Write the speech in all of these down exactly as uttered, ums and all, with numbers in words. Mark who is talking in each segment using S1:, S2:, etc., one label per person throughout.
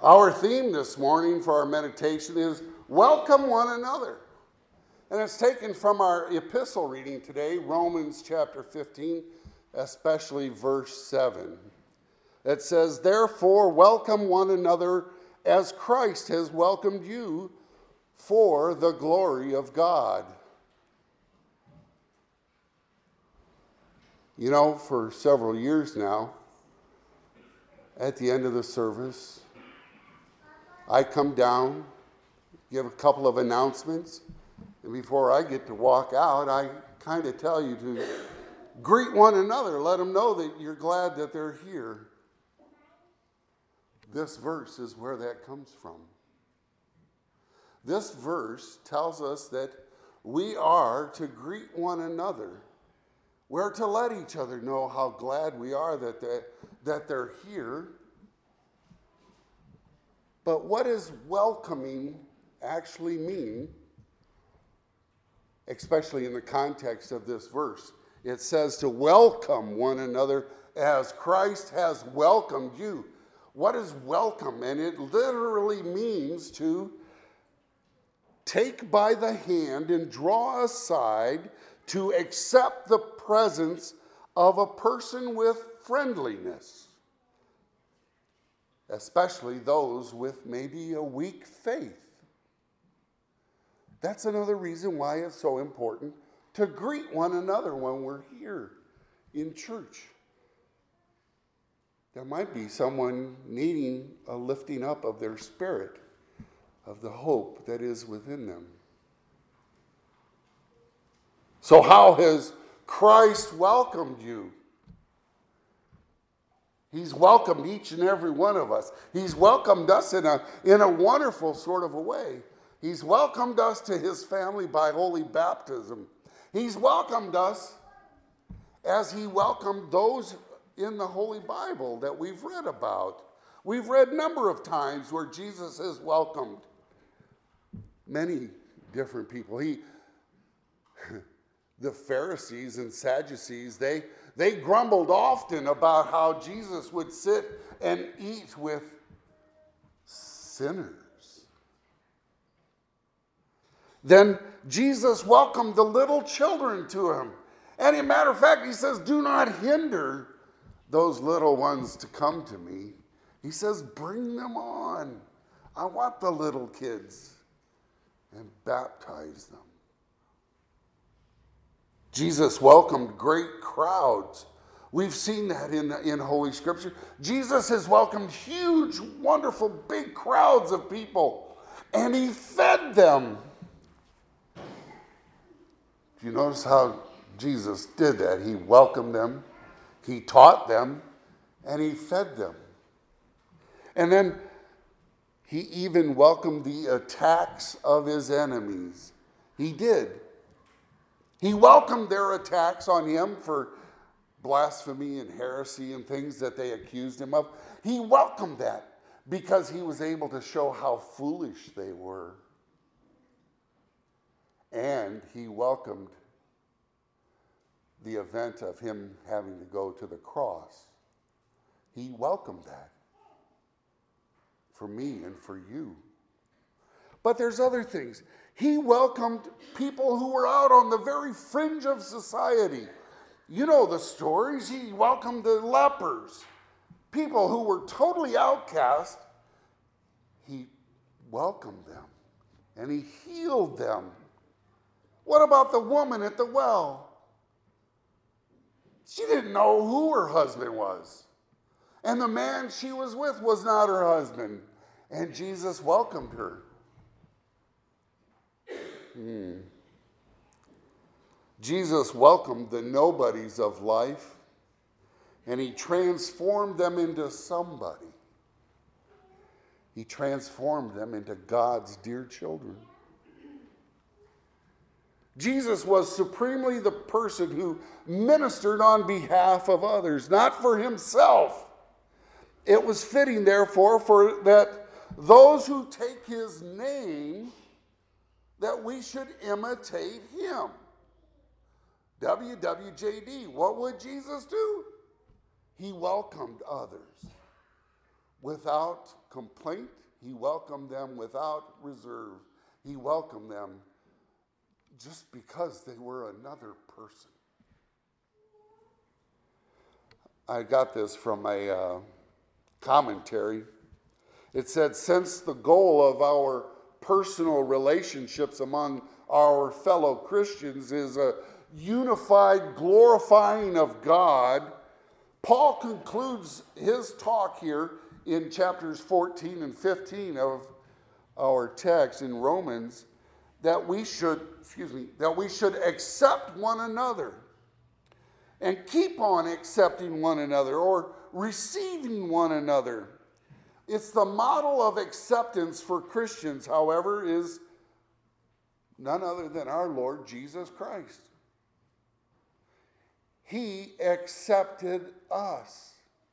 S1: Our theme this morning for our meditation is welcome one another. And it's taken from our epistle reading today, Romans chapter fifteen, especially verse seven. It says, therefore, welcome one another as Christ has welcomed you for the glory of God. You know, for several years now, at the end of the service, I come down, give a couple of announcements, and before I get to walk out, I kind of tell you to greet one another, let them know that you're glad that they're here. This verse is where that comes from. This verse tells us that we are to greet one another. We're to let each other know how glad we are that they're, that they're here. But what does welcoming actually mean, especially in the context of this verse? It says to welcome one another as Christ has welcomed you. What is welcome? And it literally means to take by the hand and draw aside to accept the presence of a person with friendliness, especially those with maybe a weak faith. That's another reason why it's so important to greet one another when we're here in church. There might be someone needing a lifting up of their spirit, of the hope that is within them. So how has Christ welcomed you? He's welcomed each and every one of us. He's welcomed us in a, in a wonderful sort of a way. He's welcomed us to his family by holy baptism. He's welcomed us as he welcomed those in the Holy Bible that we've read about. We've read a number of times where Jesus has welcomed many different people. He, the Pharisees and Sadducees, they, they grumbled often about how Jesus would sit and eat with sinners. Then Jesus welcomed the little children to him. And as a matter of fact, he says, do not hinder those little ones to come to me. He says, bring them on. I want the little kids. And baptize them. Jesus welcomed great crowds. We've seen that in, in Holy Scripture. Jesus has welcomed huge, wonderful, big crowds of people. And he fed them. Do you notice how Jesus did that? He welcomed them, he taught them, and he fed them. And then he even welcomed the attacks of his enemies. He did. He welcomed their attacks on him for blasphemy and heresy and things that they accused him of. He welcomed that because he was able to show how foolish they were. And he welcomed the event of him having to go to the cross. He welcomed that for me and for you. But there's other things. He welcomed people who were out on the very fringe of society. You know the stories. He welcomed the lepers, people who were totally outcast. He welcomed them and he healed them. What about the woman at the well? She didn't know who her husband was. And the man she was with was not her husband. And Jesus welcomed her. Hmm. Jesus welcomed the nobodies of life, and he transformed them into somebody. He transformed them into God's dear children. Jesus was supremely the person who ministered on behalf of others, not for himself. It was fitting, therefore, for that those who take his name, that we should imitate him. W W J D, what would Jesus do? He welcomed others without complaint. He welcomed them without reserve. He welcomed them just because they were another person. I got this from a uh, commentary. It said, since the goal of our personal relationships among our fellow Christians is a unified glorifying of God, Paul concludes his talk here in chapters fourteen and fifteen of our text in Romans that we should, excuse me, that we should accept one another and keep on accepting one another or receiving one another. It's the model of acceptance for Christians, however, is none other than our Lord Jesus Christ. He accepted us.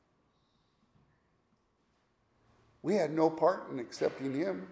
S1: We had no part in accepting him.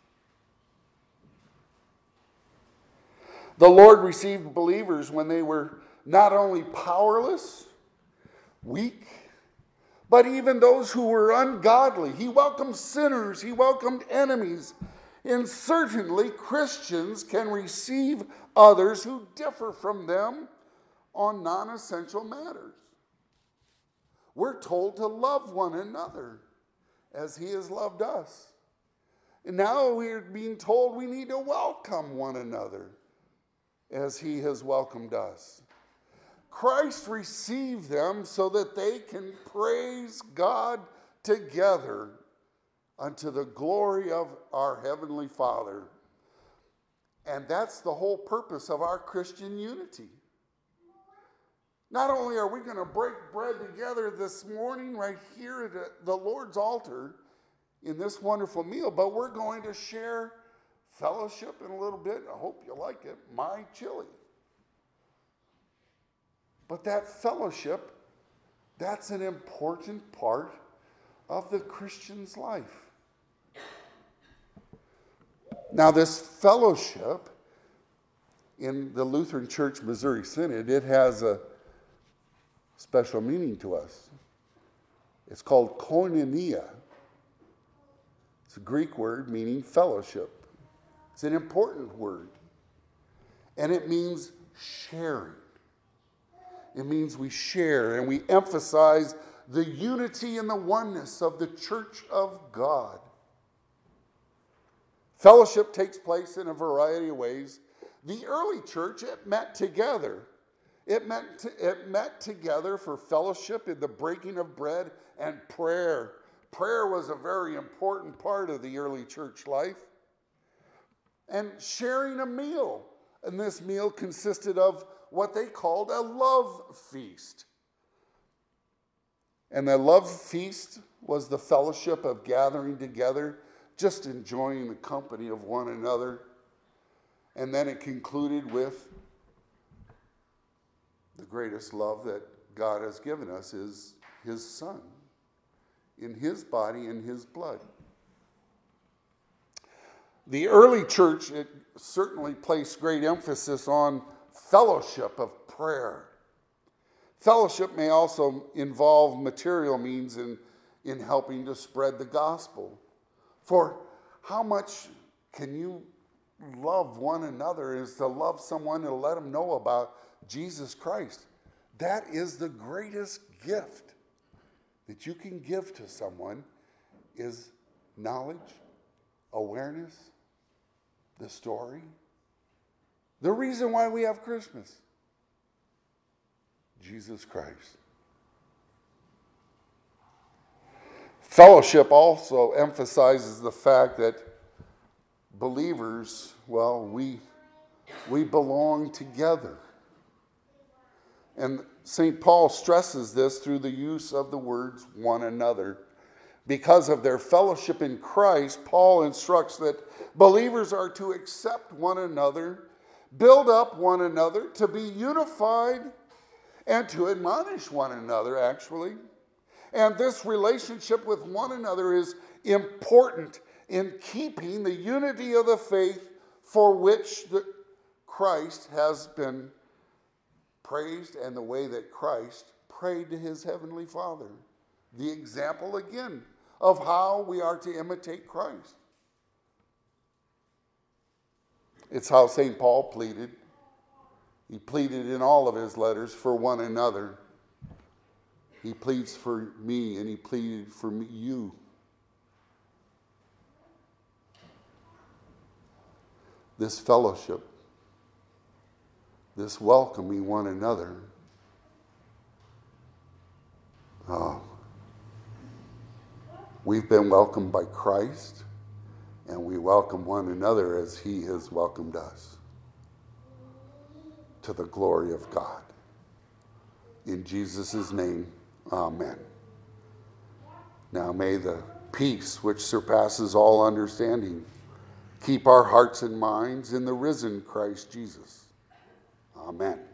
S1: The Lord received believers when they were not only powerless, weak, but even those who were ungodly. He welcomed sinners. He welcomed enemies. And certainly Christians can receive others who differ from them on non-essential matters. We're told to love one another as he has loved us. And now we're being told we need to welcome one another as he has welcomed us. Christ received them so that they can praise God together unto the glory of our Heavenly Father. And that's the whole purpose of our Christian unity. Not only are we going to break bread together this morning right here at the Lord's altar in this wonderful meal, but we're going to share fellowship in a little bit. I hope you like it. My chili. But that fellowship, that's an important part of the Christian's life. Now, this fellowship in the Lutheran Church Missouri Synod, it has a special meaning to us. It's called koinonia. It's a Greek word meaning fellowship. It's an important word. And it means sharing. It means we share and we emphasize the unity and the oneness of the Church of God. Fellowship takes place in a variety of ways. The early church, it met together. It met, to, it met together for fellowship in the breaking of bread and prayer. Prayer was a very important part of the early church life. And sharing a meal. And this meal consisted of what they called a love feast. And the love feast was the fellowship of gathering together, just enjoying the company of one another. And then it concluded with the greatest love that God has given us is his Son, in his body and his blood. The early church, it certainly placed great emphasis on fellowship of prayer. Fellowship may also involve material means in, in helping to spread the gospel. For how much can you love one another is to love someone and let them know about Jesus Christ. That is the greatest gift that you can give to someone is knowledge, awareness, the story. The reason why we have Christmas. Jesus Christ. Fellowship also emphasizes the fact that believers, well, we, we belong together. And Saint Paul stresses this through the use of the words one another. Because of their fellowship in Christ, Paul instructs that believers are to accept one another, build up one another, to be unified, and to admonish one another, actually. And this relationship with one another is important in keeping the unity of the faith for which the Christ has been praised and the way that Christ prayed to his heavenly Father. The example, again, of how we are to imitate Christ. It's how Saint Paul pleaded. He pleaded in all of his letters for one another. He pleads for me, and he pleaded for me, you. This fellowship, this welcoming one another. Oh, we've been welcomed by Christ, and we welcome one another as he has welcomed us, to the glory of God. In Jesus' name, amen. Now may the peace which surpasses all understanding keep our hearts and minds in the risen Christ Jesus. Amen.